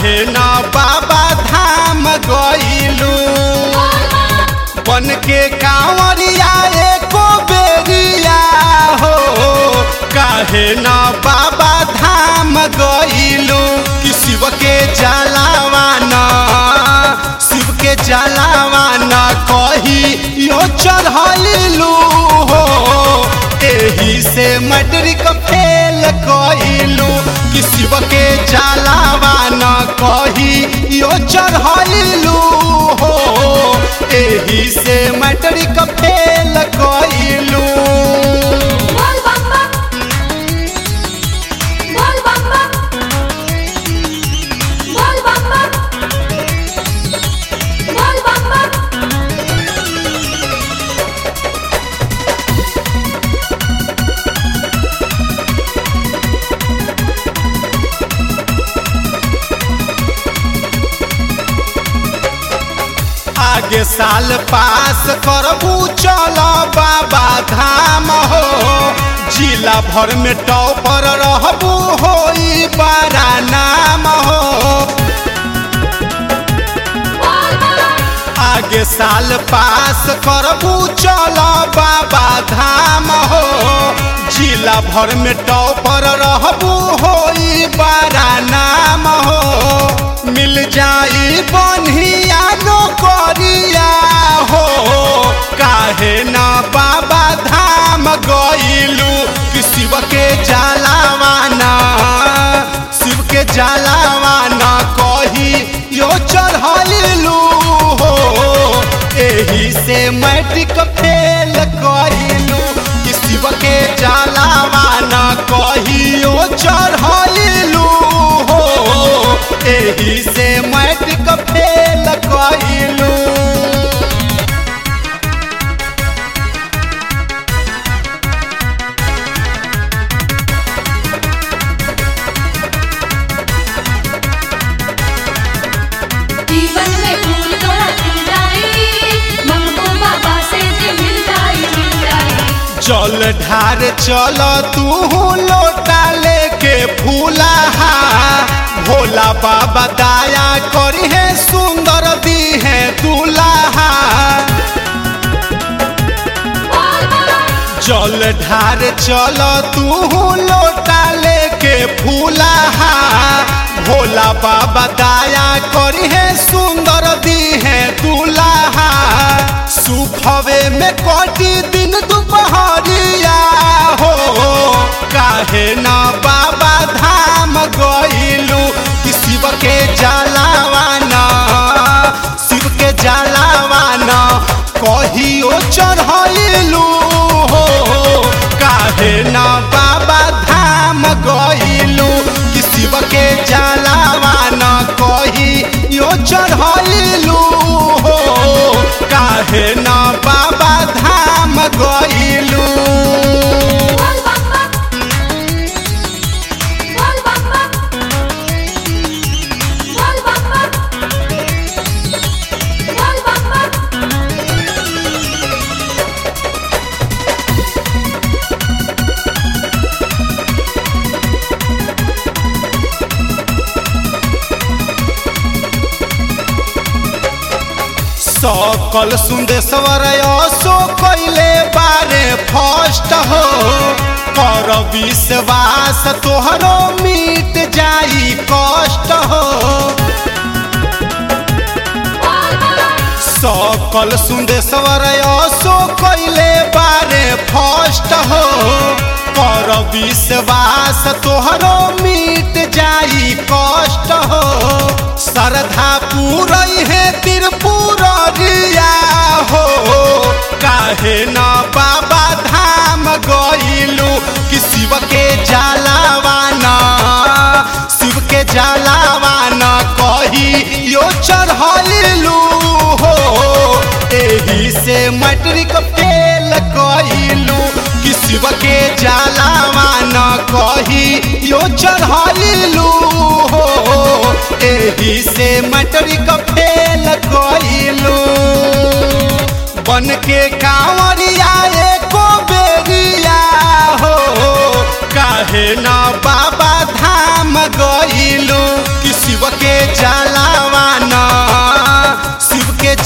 काहे ना बाबा धाम गइलू बन के कांवरिया एको बेरिया हो काहे ना बाबा धाम गइलू कि शिव के जलावाना कही यो चढ़लू हो एही से मैट्रिक फेल कइलू कि शिव के जलावाना कही यो चढ़लू हो एही से मैट्रिक फेल कइलू आगे साल पास करबू चल बाबा धाम हो जिला भर में टॉपर रहबू होई बड़ा नाम हो आगे साल पास करबू चल बाबा धाम हो जिला भर में टॉपर रहबू होई बड़ा नाम हो मिल जाई बन्हिया नौकरिया हो काहे ना बाबा धाम गइलू कि शिव के जलावाना कही यो चढ़लू हो एही से मैट्रिक फेल कइलू कि शिव के जलावाना कही यो चढ़लू हो एही से मैट्रिक फेल कइलू जीवन में फूल तोड़ा खिल जाई मंगू बाबा से जे मिल जाई चल ढार चल तू लोटा लेके फूलाहा भोला बाबा दाया करी है सुंदर दी है दूल्हा चल ढार चल तू लोटा लेके फूलाहा भोला बाबा दाया करी है सुंदर दी है दूल्हा सुखवे में कटी दिन दुपहरिया हो काहे ना बाबा धाम गइलू कि शिव के जलावाना कहियो चढ़लू हो काहे ना बाबा धाम गइलू कि शिव के जलावाना कहियो चढ़लू हो काहे ना बाबा धाम गइलू सकल सुंदेश्वर असो कैले बारे फर्स्ट हो कर विश्वास तोहरो मिट जाई कष्ट हो सकल सुंदेश्वर असो कैले बारे फर्स्ट हो कर विश्वास तोहरो मिट जाई कष्ट हो श्रद्धा पूरई है त्रिपुरिया हो काहे ना बाबा धाम गइलू कि शिव के जलावाना कही यो चढ़लू हो एही से मैट्रिक फेल कइलू कि शिव के जलावाना कही यो चढ़लू हो एही से मैट्रिक फेल कइलू बन के कांवरिया एको बेरिया हो काहे ना बाबा धाम गइलू कि शिव के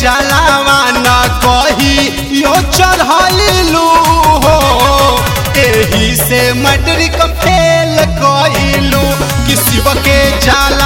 जलावा न कही यो चढ़लू हो एही से मैट्रिक फेल कइलू कि शिव के जलावा